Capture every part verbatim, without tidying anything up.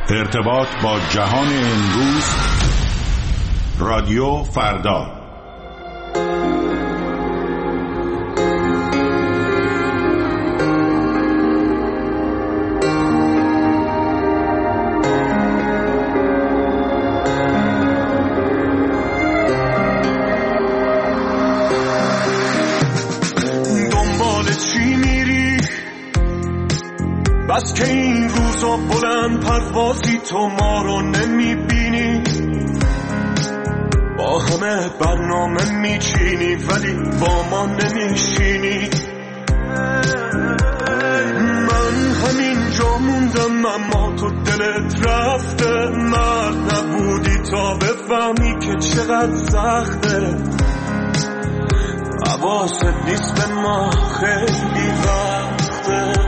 ارتباط با جهان امروز، رادیو فردا. بس که این روزا بلند پروازی تو ما رو نمیبینی، با همه برنامه میچینی ولی با ما نمیشینی. من همینجا موندم اما تو دلت رفته، مرد نبودی تا بفهمی که چقدر سخته. حواست نیست به ما خیلی وقته.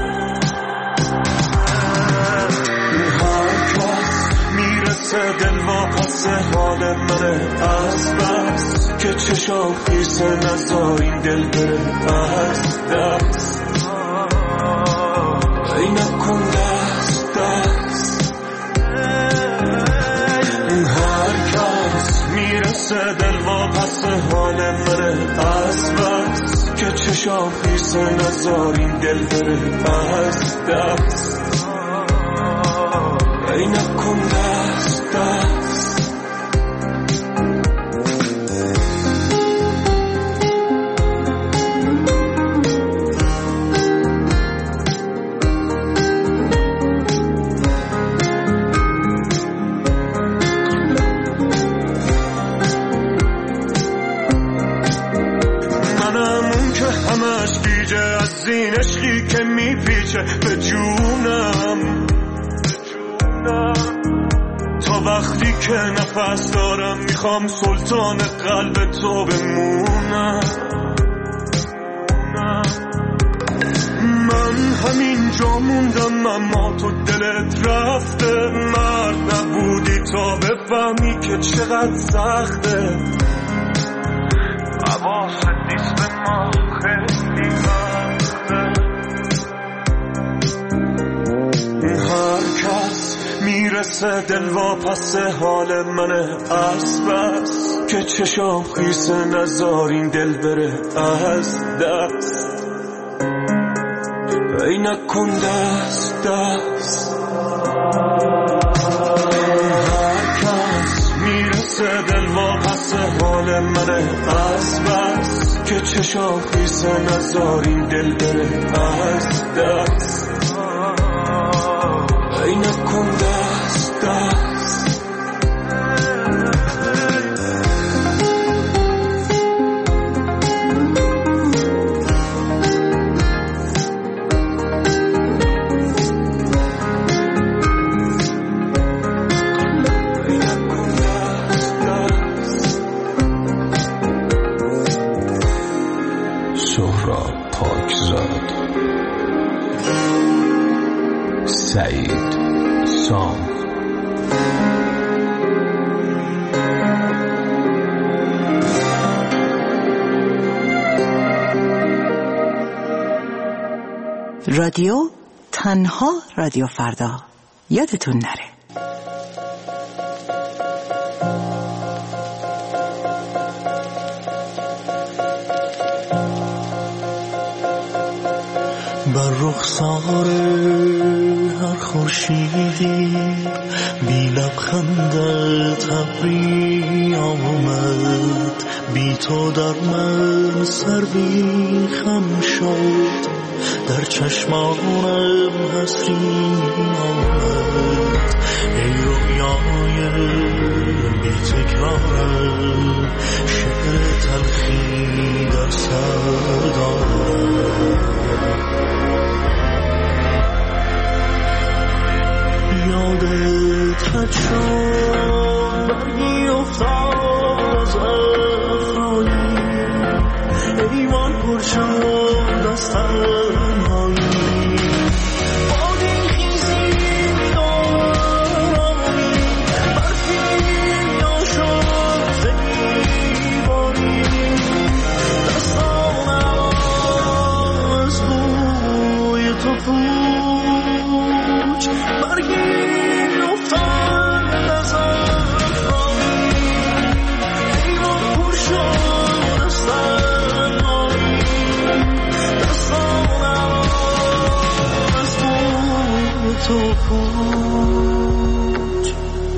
دل واپس حال منه از بس که چشام خیسه، نزار این دل بره از دست. ای نکن دست دست. هر کس میرسه دل واپس حال منه از بس که چشام خیسه، نزار این دل بره از دست. ای نکن دست دست. منم اون که همش گیجه از این عشقی که میپیچه به جونم، تا وقتی که نفس دارم میخوام سلطان قلب تو بمونم. من همینجا موندم اما تو دلت رفته، مرد نبودی تا بفهمی که چقدر سخته. حواست نیست به ما خیلی وقته. هر کس میرسه دل واپس حال منه از بس که چشام خیسه، نزار این دل بره از دست. ای نکن دست دست. هر کس میرسه دل واپس حال منه از بس که چشام خیسه، نزار این دل بره از دست. ای نکن دست دست. سهراب پاکزاد، سعید سام. رادیو تنها رادیو فردا، یادتون نره. بر رخسار هر خورشیدی بی لبخندت ابری آمد، بی تو در من سردی خم شد، در چشمانم حسری آمد. ای رویای بی تکرارم، شعر تلخی در سر دارم. یادت خط شد برگی افتاد از افرایی، ایوان پر شد از تنهایی. بادی خیزی دارمی، برفی یا شد زیباری. دستانم از بوی تو پوچ برگی افتاد تو پوچ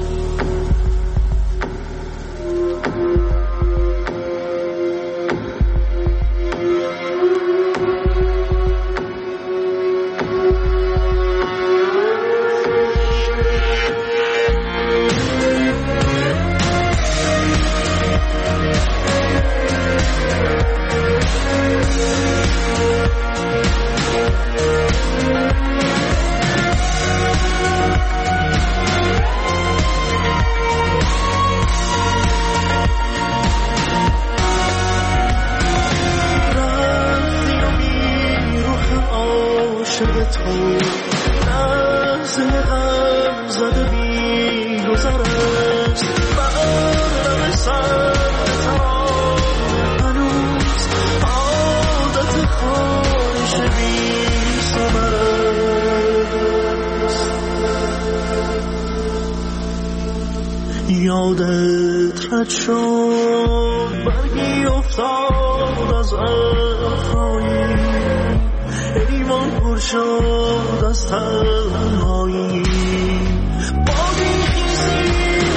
یادت رد شد برگی افتاد از افرایی ایمان پر شد از تنهایی بادی خیزی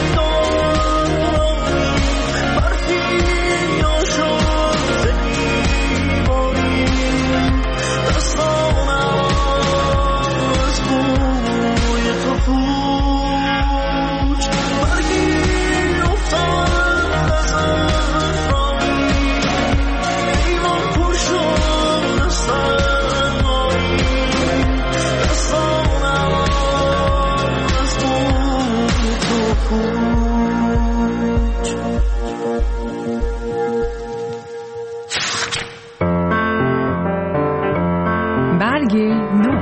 دارایی برفی یا شد زنیباری دستانم از بوی تو پوچ برگی افتاد از افرایی ایمان پر شد از تنهایی دستانم از بوی تو پوچ برگ نو.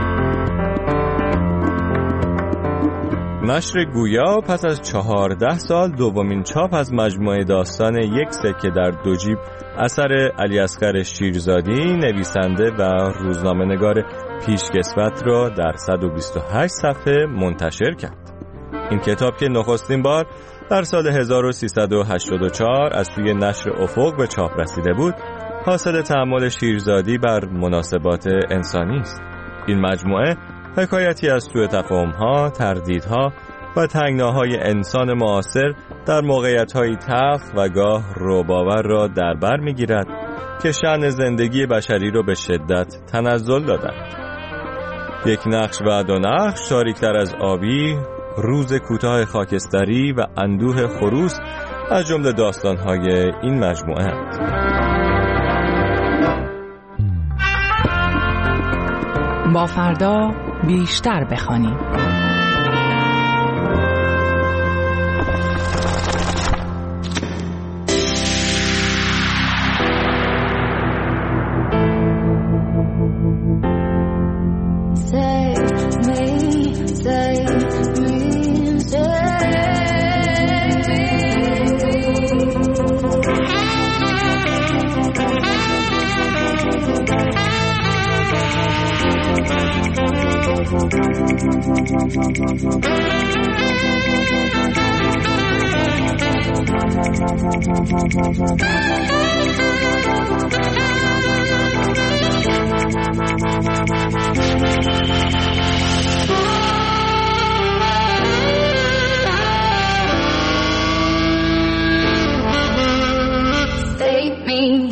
نشر گویا پس از چهارده سال دومین چاپ از مجموعه داستان یک سکه در دو جیب اثر علیاصغر شیرزادی نویسنده و روزنامه‌نگار پیشکسوت را در صد و بیست و هشت صفحه منتشر کرد. این کتاب که نخستین بار در سال هزار و سیصد و هشتاد و چهار از سوی نشر افق به چاپ رسیده بود، حاصل تأمل شیرزادی بر مناسبات انسانی است. این مجموعه حکایتی از سوء تفاهم‌ها، تردیدها و تنگناهای انسان معاصر در موقعیت‌های تلخ و گاه رعب‌آور را در بر می‌گیرد که شأن زندگی بشری را به شدت تنزل دادند. یک نقش و دو نقش، تاریک‌تر از آبی، روز کوتاه خاکستری و اندوه خروس از جمله داستان‌های این مجموعه اند. با فردا بیشتر بخوانیم. Save me.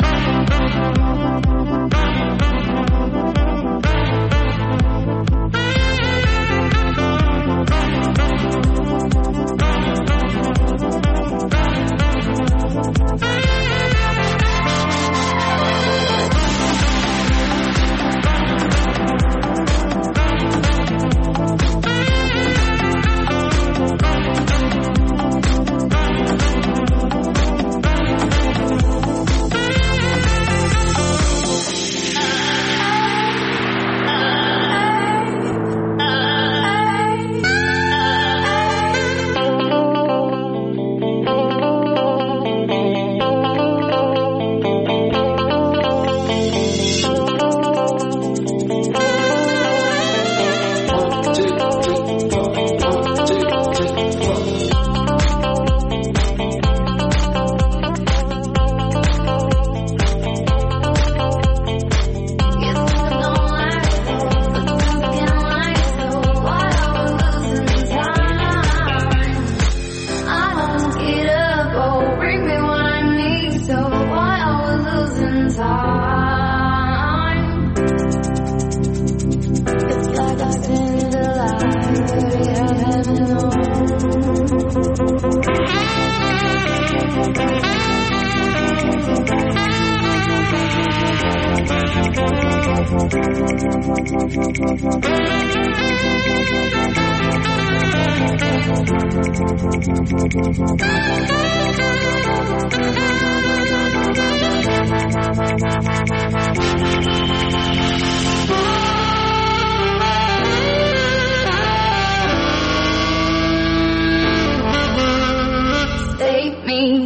Save me.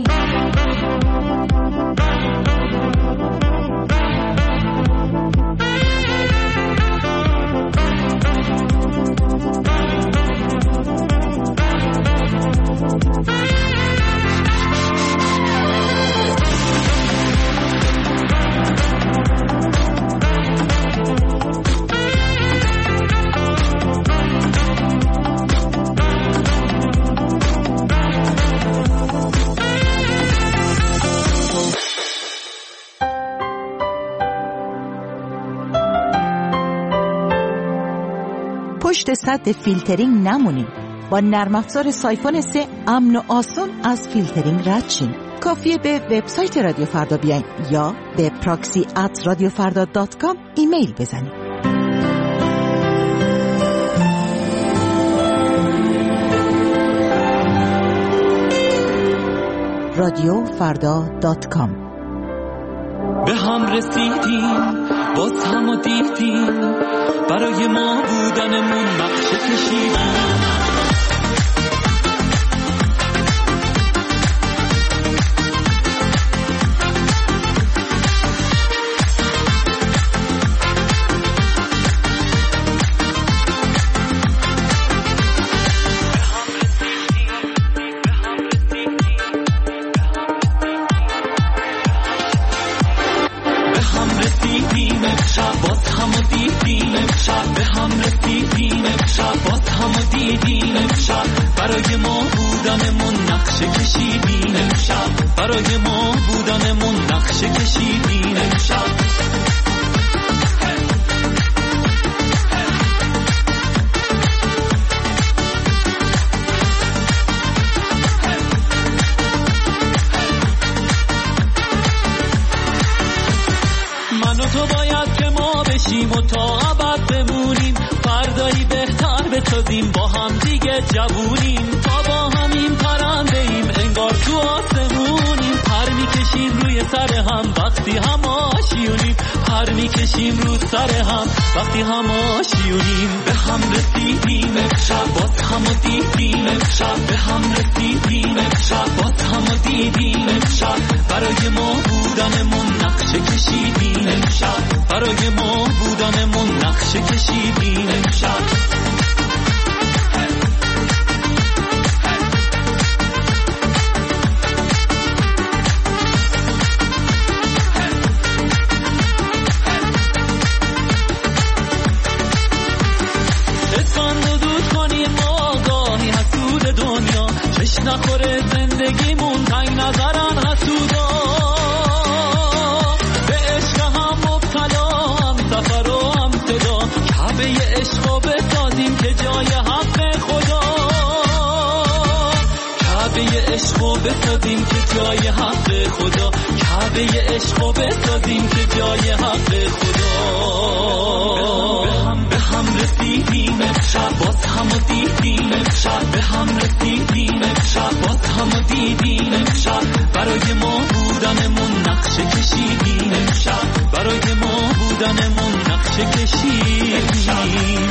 پشت سد فیلترینگ نمونید. با نرم افزار سایفون سه امن و آسان از فیلترینگ رد شین. کافیه به وبسایت رادیو فردا بیاین یا به پراکسی ات رادیو فردا دات کام ایمیل بزنید. رادیو فردا دات کام. به هم رسیدیم باز هم و دیدیم، برای ما بودنمون نقشه کشیدیم. برای ما بودنمون نقشه کشیدیم امشب، برای ما بودنمون نقشه کشیدیم امشب. من و تو باید که ما بشیم و تا ابد بمونیم، فردایی بهتر بسازیم با هم دیگه جوونیم. تا با همین پرنده ایم انگار تو آسمونیم، پر میکشیم روی سر هم وقتی هم آشیونیم، پر میکشیم رو سر هم وقتی هم آشیونیم. به هم رسیدیم امشب باز هم و دیدیم امشب، به هم رسیدیم امشب باز هم و دیدیم امشب. برای ما بودنمون نقشه کشیدیم امشب، برای ما بودنمون نقشه کشیدیم امشب. نخوره زندگیمون تنگ نظرن حسودا، به عشق هم مبتلا هم سفر و هم صدا، کعبه عشقو بسازیم که جای حق خدا، کعبه عشقو بسازیم که جای حق خدا، کعبه عشقو بسازیم که جای حق خدا. به هم به هم رسیدیم امشب باز هم و دیدیم امشب، به هم رسیدیم امشب باز هم و دیدیم امشب. برای ما بودنمون نقشه کشیدیم امشب، برای ما بودنمون نقشه کشیدیم.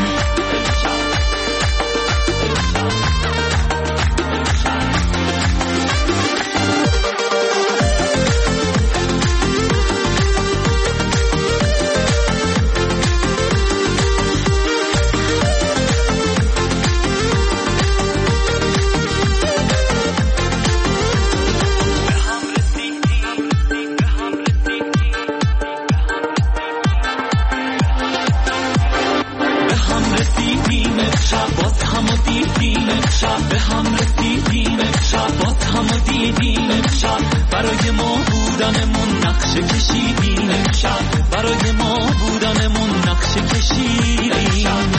برای ما بودنمون نقشه کشیدیم امشب، برای ما بودنمون نقشه کشیدیم.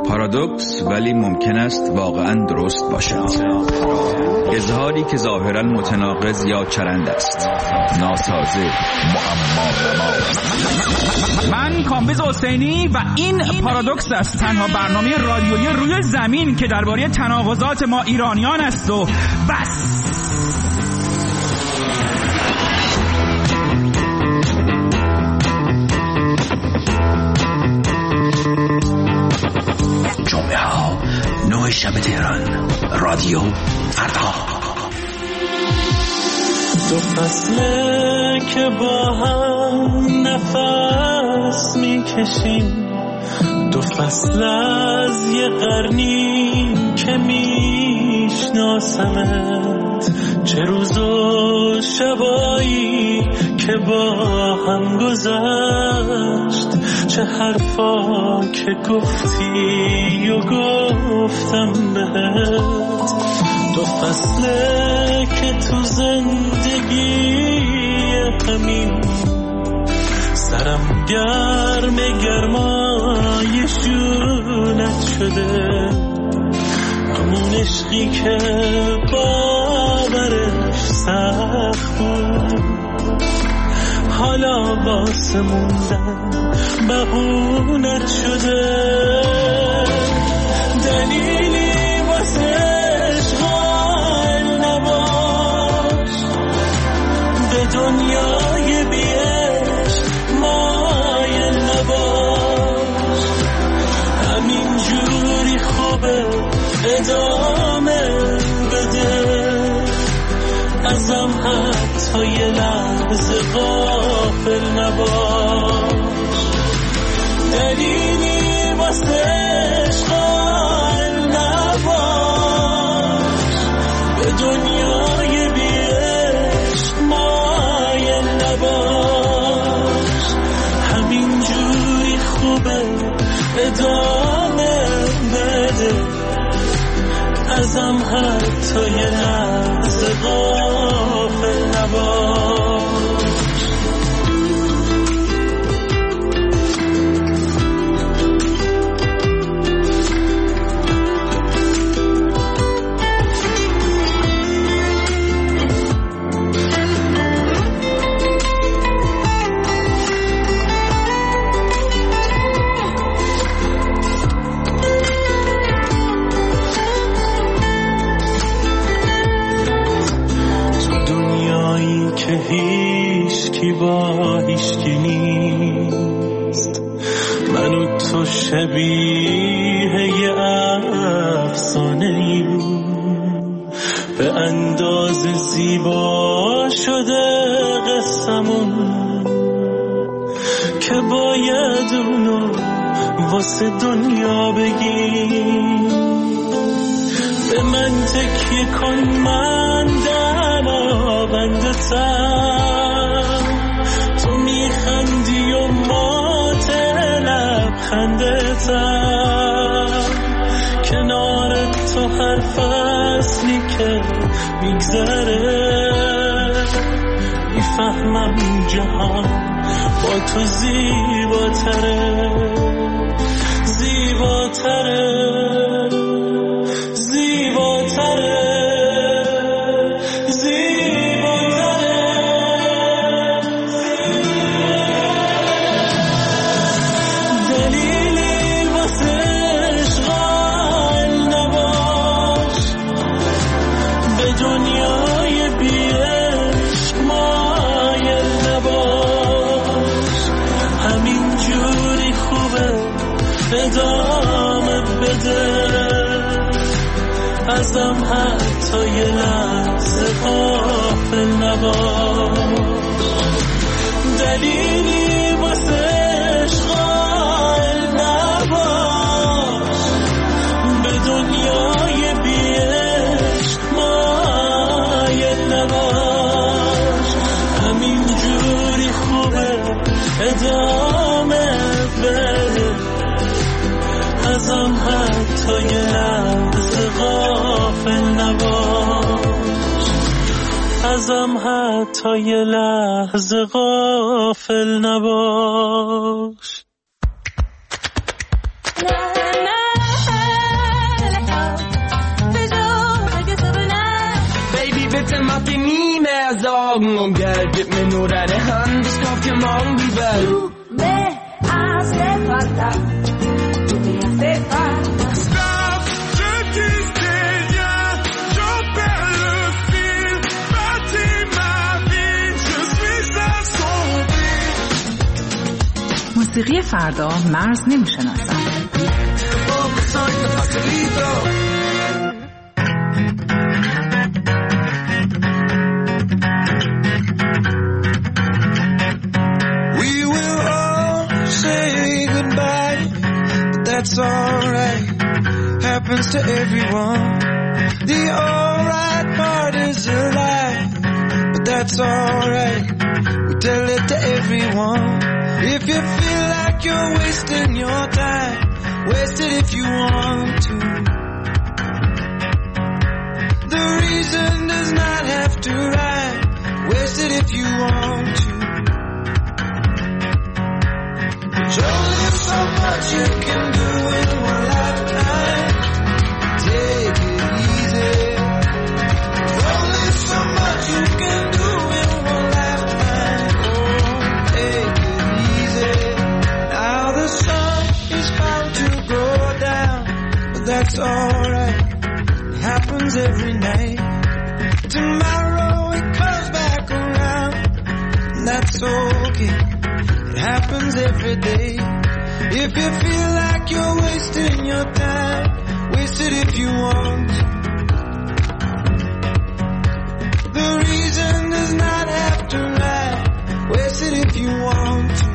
پارادوکس ولی ممکن است واقعا درست باشد. اظهاری که ظاهرا متناقض یا چرند است، ناسازه، معما. من کامبیز حسینی و این پارادوکس است، تنها برنامه رادیویی روی زمین که درباره تناقضات ما ایرانیان است و بس. جمعه ها نه شب تهران، رادیو فردا. دو فصله که با هم نفس میکشیم، دو فصل از یه قرنی که میشناسمت، چه روز و شبایی که با هم گذشت، چه حرفا که گفتی و گفتم بهت. دو فصله که تو زندگی همین سرم گرم گرمای شونت شده، همون عشقی که باورش سخت بود، حالا واسه موندن بهونت شده. دلیلی واسه عشق قائل نباش، به دنیای بی عشق مایل نباش، همین جوری خوبه ادامه بده، ازم حتی یه لحظه غافل نباش. دلیلی واسه عشق قائل نباش، به دنیای بی عشق مایل نباش، همین جوری خوبه ادامه بده، ازم حتی یه لحظه غافل نباش. هیچ کی با هیچ کی نیست، من و تو شبیه یه افسانه ایم، به اندازه زیبا شده قصمون که باید اونو واسه دنیا بگیم. به من تکیه کن، من دلا بندتم، تو میخندی و مات لبخندتم، کنار تو هر فصلی که میگذره میفهمم جهان با تو زیباتره، زیباتره، زیباتره. ادامه بده، ازم حتی یه لحظه غافل نباش. دلیلی واسه عشق قائل نباش، به دنیای بی عشق مایل نباش، همین جوری خوبه ادامه بده، ازم حتی یه لحظه غافل نباش، ازم حتی یه لحظه غافل نباش. morgen och get me know that det hand ska för morgon bli väl. Du me hace falta, du me hace falta. Stop, je disais rien, je perds le fil, bâtis ma vie, je suis assombri. موسیقی فردا مرز نمیشناسد. That's alright, happens to everyone. The alright part is a lie, but that's alright, we tell it to everyone. If you feel like you're wasting your time, waste it if you want to. The reason does not have to rhyme, waste it if you want to. There's only so much you can do in one lifetime. Take it easy. There's only so much you can do in one lifetime. Oh, take it easy. Now the sun is bound to go down, but that's alright. It happens every night. Tomorrow it comes back around, and that's okay. It happens every day. If you feel like you're wasting your time, waste it if you want. The reason does not have to lie, waste it if you want to.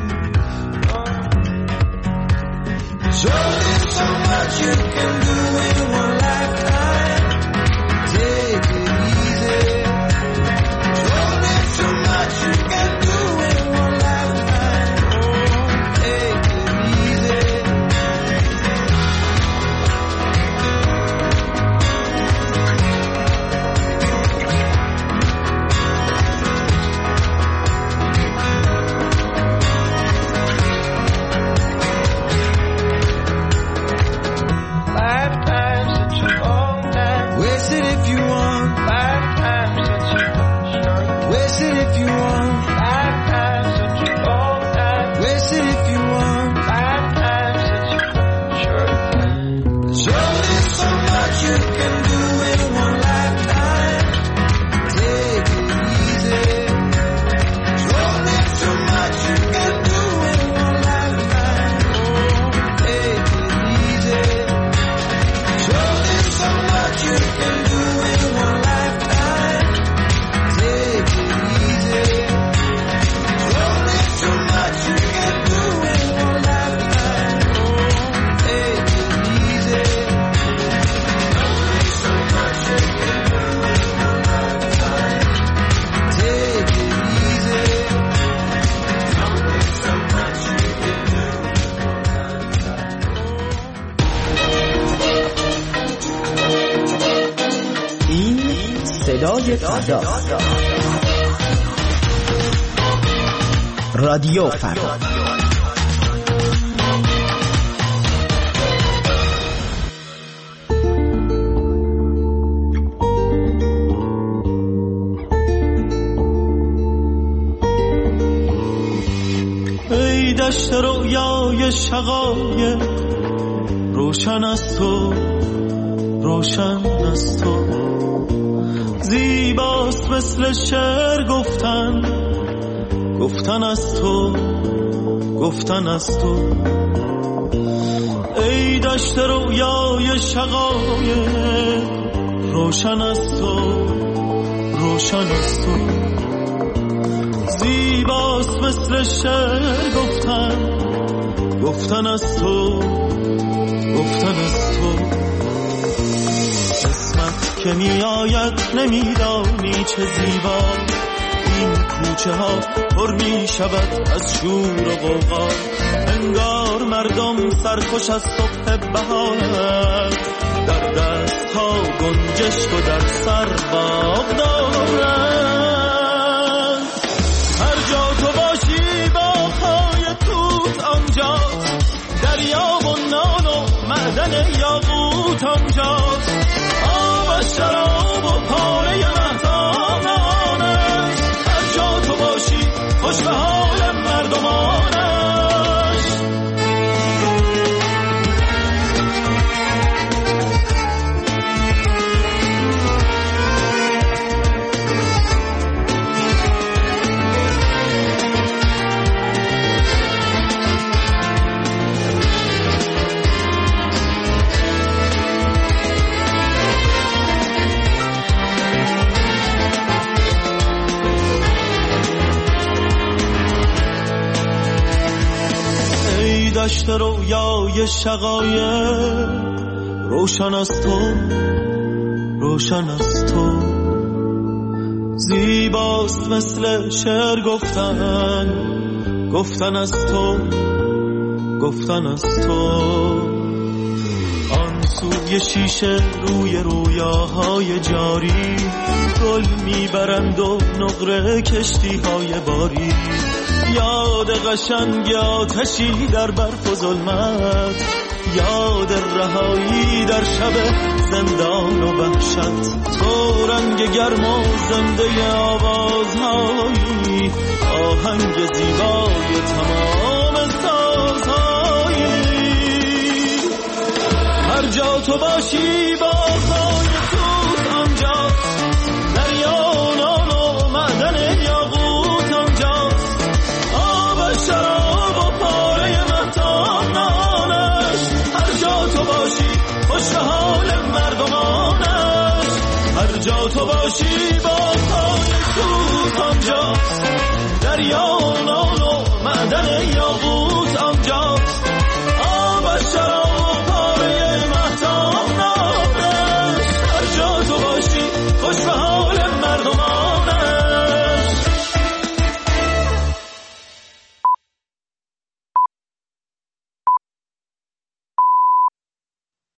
There's only so much you can do in one lifetime. Take it easy. There's only so much you can do in one lifetime. Oh, take it easy. Lifetime's such a long time. Waste it if you want. Lifetime's such a short. Waste it if you want. Lifetime's such a long time. Waste it if you want. Lifetime's such a short time. There's only so much you can do in one lifetime. Take it easy. There's only so much you can do in one lifetime. Oh, take it easy. There's only so much you can do in one lifetime. Take it easy. There's only so much you can do in one lifetime. Oh, take it easy. There's only so much you can do in one lifetime. Take it easy. There's only so much you can do in این صدای فردا، رادیو فردا. ای دشت رویای شقایق، روشن از تو، روشن از تو، زیباست مثل شعر گفتن، گفتن از تو، گفتن از تو. ای دشت رویای شقایق، روشن از تو، روشن از تو، زیباست مثل شعر گفتن، گفتن از تو، گفتن از تو. قسمت که می آید نمیدانی چه زیبا، این کوچه ها پر می شود از شور و غوغا، انگار مردم سرخوش از صبح بهارند، در دست ها گنجشک و در سر باغ دارند. هر جا تو باشی باغ‌های توت آنجاست، دریا و نان و معدن یاقوت آنجاست، آب از شراب و پاره مهتان آنست. هر پشت رویای شقایق روشن از تو، روشن از تو. زیباست مثل شعر گفتن، گفتن از تو، گفتن از تو. آن سوی شیشه روی رویاهای جاری گل میبرند و نقره کشتی های باری. یاد قشنگ آتشی در برف و ظلمت، یاد رهایی در شب زندان و وحشت. تو رنگ گرم و زنده آوازهایی، آهنگ زیبای تمام سازهایی. هر جا تو باشی با خای توت آنجاست، دریا نان و معدن یاقوت آنجاست. آب شراب و پاره مهتاب نانش، هر جا تو باشی خوش حال مردمانش. هر جا تو باشی با خای توت آنجاست، دریا نان